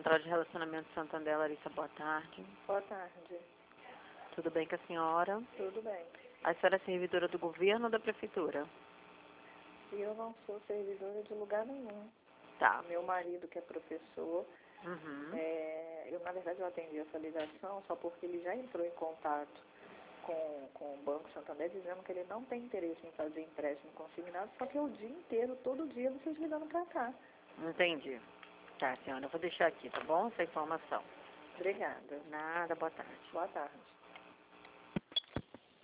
Central de Relacionamento Santander, Larissa, boa tarde. Boa tarde. Tudo bem com a senhora? Tudo bem. A senhora é servidora do governo ou da prefeitura? Eu não sou servidora de lugar nenhum. Tá. Meu marido, que é professor, Uhum. na verdade, eu atendi essa ligação só porque ele já entrou em contato com o Banco Santander dizendo que ele não tem interesse em fazer empréstimo consignado, só que é o dia inteiro, todo dia, vocês ligando pra cá. Entendi. Tá, senhora, eu vou deixar aqui, tá bom? Essa informação. Obrigada. Nada, boa tarde. Boa tarde.